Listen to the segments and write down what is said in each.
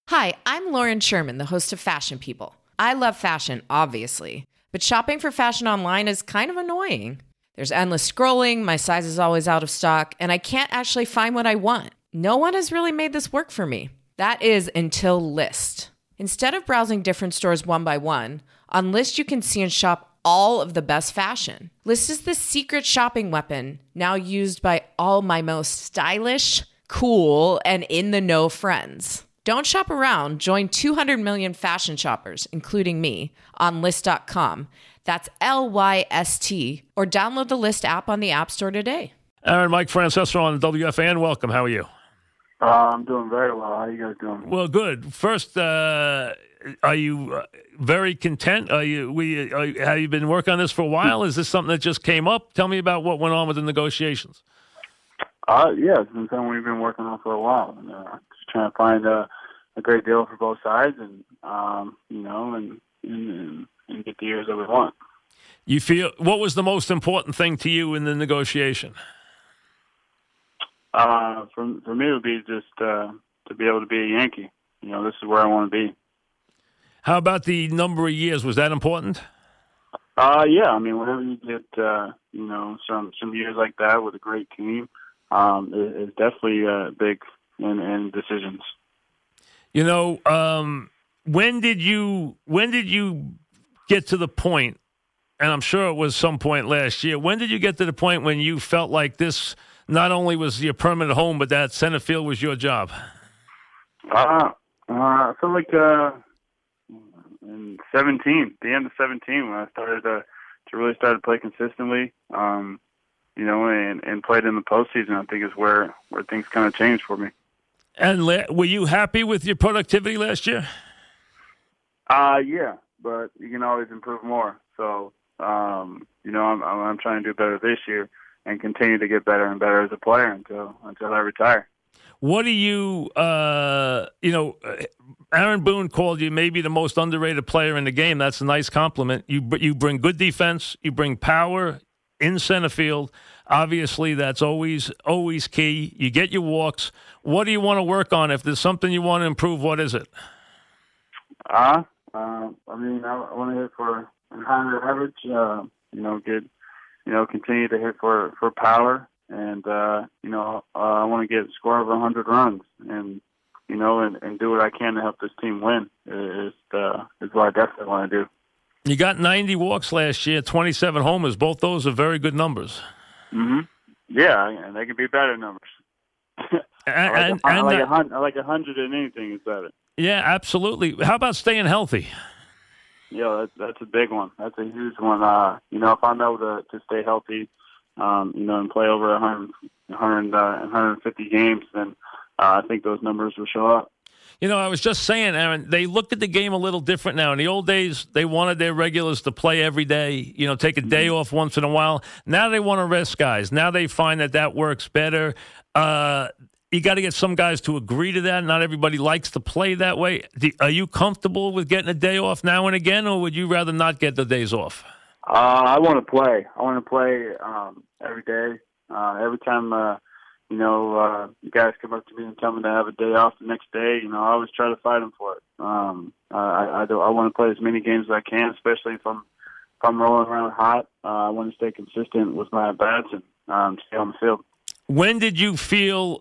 Hi, I'm Lauren Sherman, the host of Fashion People. I love fashion, obviously, but shopping for fashion online is kind of annoying. There's endless scrolling, my size is always out of stock, and I can't actually find what I want. No one has really made this work for me. That is until Lyst. Instead of browsing different stores one by one, on Lyst you can see and shop all of the best fashion. Lyst is the secret shopping weapon, now used by all my most stylish, cool, and in-the-know friends. Don't shop around. Join 200 million fashion shoppers, including me, on Lyst.com. That's Lyst, or download the Lyst app on the App Store today. Aaron, Mike Francesa on WFAN. Welcome. How are you? I'm doing very well. How are you guys doing? Well, good. First, are you very content? Have you been working on this for a while? Is this something that just came up? Tell me about what went on with the negotiations. Yeah, it's been something we've been working on for a while. And, just trying to find a great deal for both sides, and and get the years that we want. You feel what was the most important thing to you in the negotiation? For me, it would be just to be able to be a Yankee. This is where I want to be. How about the number of years? Was that important? Yeah. I mean, whenever you get some years like that with a great team, it's definitely big in decisions. When did you get to the point, and I'm sure it was some point last year, when did you get to the point when you felt like this not only was your permanent home, but that center field was your job? I feel like in 17, the end of 17, when I started to really start to play consistently, and played in the postseason, I think is where things kind of changed for me. And were you happy with your productivity last year? Yeah, but you can always improve more. So, I'm trying to do better this year and continue to get better and better as a player until I retire. What do you, Aaron Boone called you maybe the most underrated player in the game. That's a nice compliment. You bring good defense. You bring power in center field. Obviously, that's always key. You get your walks. What do you want to work on? If there's something you want to improve, what is it? I want to hit for higher average. Continue to hit for power, and I want to get a score of 100 runs, and do what I can to help this team win. Is what I definitely want to do. You got 90 walks last year, 27 homers. Both those are very good numbers. Mm-hmm. Yeah, and they can be better numbers. I like 100 in anything is better. Yeah, absolutely. How about staying healthy? Yeah, that's a big one. That's a huge one. If I'm able to stay healthy, and play over 150 games, then I think those numbers will show up. I was just saying, Aaron, they look at the game a little different now. In the old days, they wanted their regulars to play every day, take a day off once in a while. Now they want to rest guys. Now they find that works better. You got to get some guys to agree to that. Not everybody likes to play that way. Are you comfortable with getting a day off now and again, or would you rather not get the days off? I want to play. I want to play every day. Every time you guys come up to me and tell me to have a day off the next day, I always try to fight them for it. I want to play as many games as I can, especially if I'm rolling around hot. I want to stay consistent with my at-bats and stay on the field. When did you feel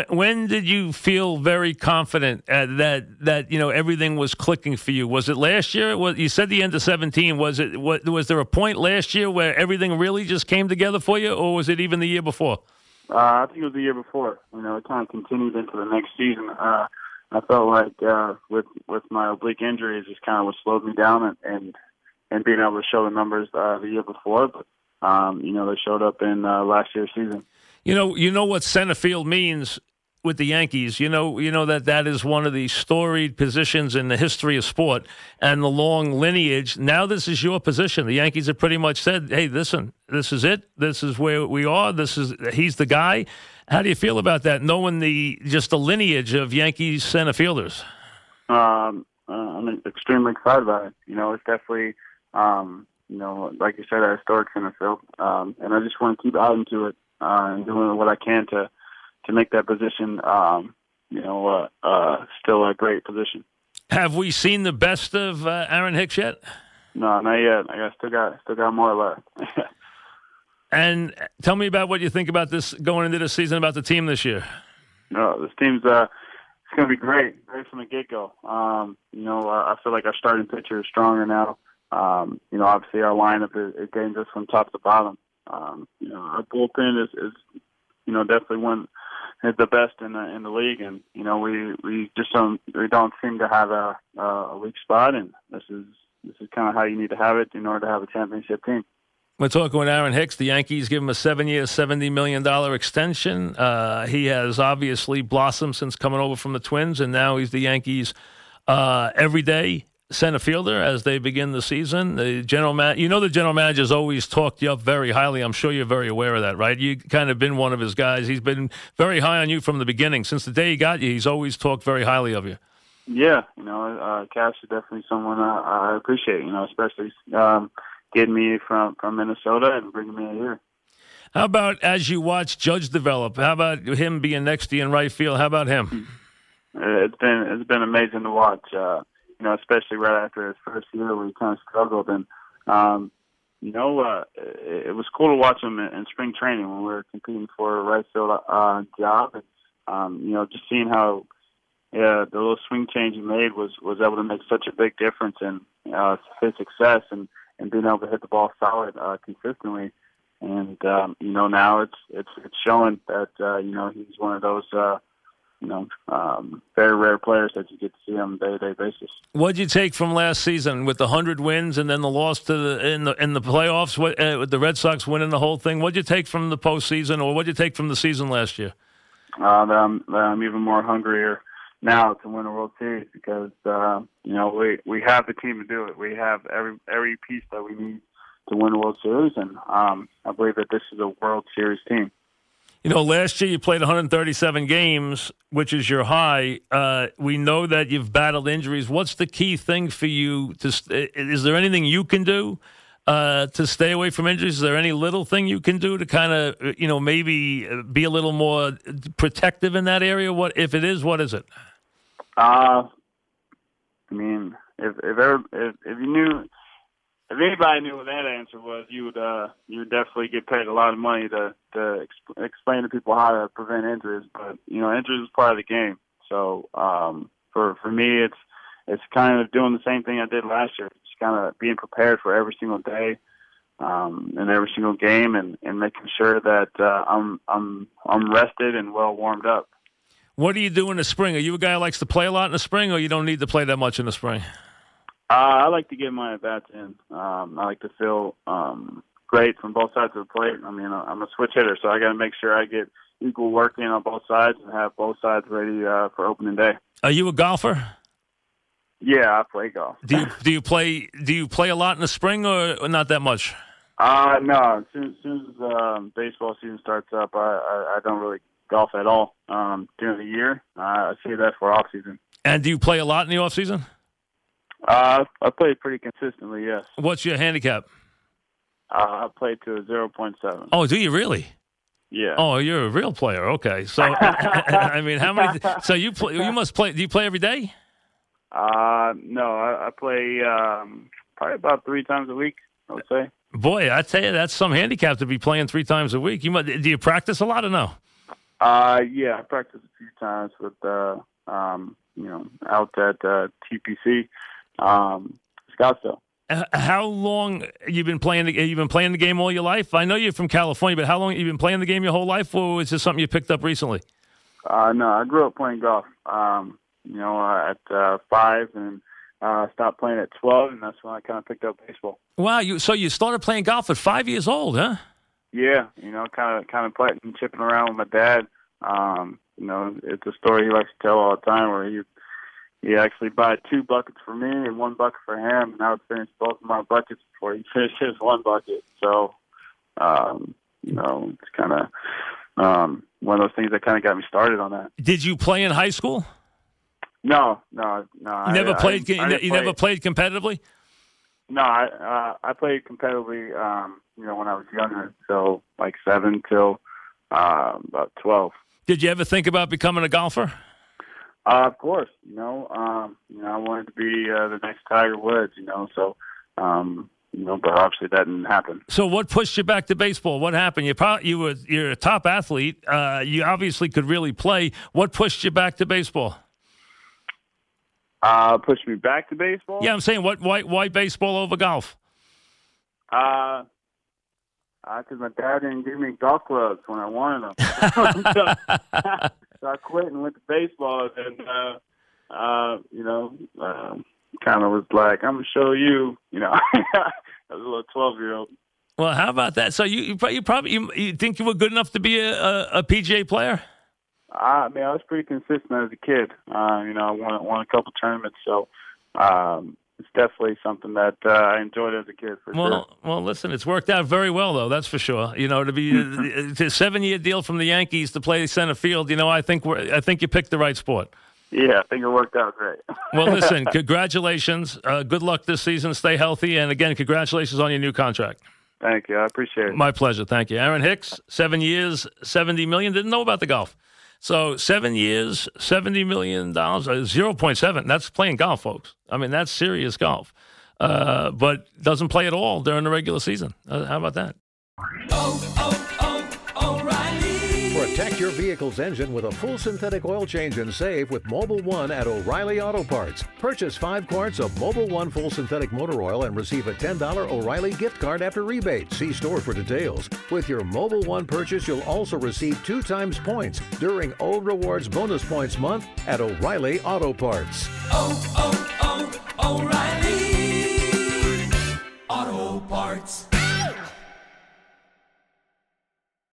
very confident that everything was clicking for you? Was it last year? You said the end of 17. Was there a point last year where everything really just came together for you, or was it even the year before? I think it was the year before. It kind of continued into the next season. I felt like with my oblique injury, it just kind of what slowed me down and being able to show the numbers the year before. But they showed up in last year's season. You know what center field means with the Yankees. You know that is one of the storied positions in the history of sport and the long lineage. Now this is your position. The Yankees have pretty much said, "Hey, listen, this is it. This is where we are. He's the guy." How do you feel about that? Knowing the lineage of Yankees center fielders. I'm extremely excited about it. It's definitely like you said, a historic center field, and I just want to keep adding to it. And doing what I can to make that position, still a great position. Have we seen the best of Aaron Hicks yet? No, not yet. I still got more left. And tell me about what you think about this going into the season, about the team this year. No, this team's it's going to be great from the get-go. I feel like our starting pitcher is stronger now. Obviously our lineup is getting us from top to bottom. Our bullpen is definitely one is the best in the league, and we don't seem to have a weak spot, and this is kind of how you need to have it in order to have a championship team. We're talking with Aaron Hicks. The Yankees give him a 7-year, $70 million extension. He has obviously blossomed since coming over from the Twins, and now he's the Yankees' everyday center fielder as they begin the season. The general manager's always talked you up very highly. I'm sure you're very aware of that, right? You kind of been one of his guys. He's been very high on you from the beginning. Since the day he got you, he's always talked very highly of you. Yeah, Cash is definitely someone I appreciate, especially getting me from Minnesota and bringing me here. How about as you watch Judge develop? How about him being next to you in right field? How about him? It's been amazing to watch. Especially right after his first year where he kind of struggled, and it was cool to watch him in spring training when we were competing for a right field job, and just seeing how the little swing change he made was able to make such a big difference in his success and being able to hit the ball solid consistently. And now it's showing that he's one of those very rare players that you get to see on a day-to-day basis. What'd you take from last season with the 100 wins and then the loss to in the playoffs with the Red Sox winning the whole thing? What'd you take from the postseason, or what'd you take from the season last year? I'm even more hungrier now to win a World Series because we have the team to do it. We have every piece that we need to win a World Series, and I believe that this is a World Series team. Last year you played 137 games, which is your high. We know that you've battled injuries. What's the key thing for you? Is there anything you can do to stay away from injuries? Is there any little thing you can do to kind of, maybe be a little more protective in that area? What if it is? What is it? If anybody knew what that answer was, you would definitely get paid a lot of money to explain to people how to prevent injuries. But injuries is part of the game. So for me, it's kind of doing the same thing I did last year. Just kind of being prepared for every single day and every single game, and making sure that I'm rested and well warmed up. What do you do in the spring? Are you a guy who likes to play a lot in the spring, or you don't need to play that much in the spring? I like to get my at-bats in. I like to feel great from both sides of the plate. I'm a switch hitter, so I got to make sure I get equal work in on both sides and have both sides ready for opening day. Are you a golfer? Yeah, I play golf. Do you play a lot in the spring or not that much? No. As soon as baseball season starts up, I don't really golf at all during the year. I see that for off season. And do you play a lot in the off season? I play pretty consistently, yes. What's your handicap? I play to a 0.7. Oh, do you really? Yeah. Oh, you're a real player. Okay. So, how many? So you play? You must play. Do you play every day? No. I play probably about 3 times a week, I would say. Boy, I tell you, that's some handicap to be playing 3 times a week. Do you practice a lot or no? Yeah, I practice a few times with out at TPC. Scottsdale. How long you've been playing? You've been playing the game all your life? I know you're from California, but how long you been playing the game your whole life, or is this something you picked up recently? No, I grew up playing golf. At 5, and stopped playing at 12, and that's when I kind of picked up baseball. Wow! So you started playing golf at 5 years old, huh? Yeah, kind of playing and chipping around with my dad. It's a story he likes to tell all the time where he actually bought 2 buckets for me and 1 bucket for him, and I would finish both of my buckets before he finished his 1 bucket. So, it's kind of one of those things that kind of got me started on that. Did you play in high school? No. You never played. You never played competitively? No, I played competitively. When I was younger, so like 7 till about 12. Did you ever think about becoming a golfer? Of course, I wanted to be the next Tiger Woods, so, but obviously that didn't happen. So what pushed you back to baseball? What happened? You're a top athlete. You obviously could really play. What pushed you back to baseball? Pushed me back to baseball? Yeah, I'm saying why baseball over golf? Because my dad didn't give me golf clubs when I wanted them. So I quit and went to baseball, and kind of was like, I'm gonna show you. I was a little 12-year-old. Well, how about that? So you think you were good enough to be a PGA player? I was pretty consistent as a kid. I won a couple tournaments, so it's definitely something that I enjoyed as a kid. Sure. Well, listen, it's worked out very well, though. That's for sure. To be it's a 7-year deal from the Yankees to play center field. I think you picked the right sport. Yeah, I think it worked out great. Well, listen, congratulations. Good luck this season. Stay healthy, and again, congratulations on your new contract. Thank you. I appreciate it. My pleasure. Thank you, Aaron Hicks. 7 years, $70 million. Didn't know about the golf. So 7 years, $70 million, 0.7. That's playing golf, folks. I mean, that's serious golf. But doesn't play at all during the regular season. How about that? O'Reilly. Protect your vehicle's engine with a full synthetic oil change and save with Mobil 1 at O'Reilly Auto Parts. Purchase 5 quarts of Mobil 1 full synthetic motor oil and receive a $10 O'Reilly gift card after rebate. See store for details. With your Mobil 1 purchase, you'll also receive 2 times points during Old Rewards Bonus Points Month at O'Reilly Auto Parts. O'Reilly.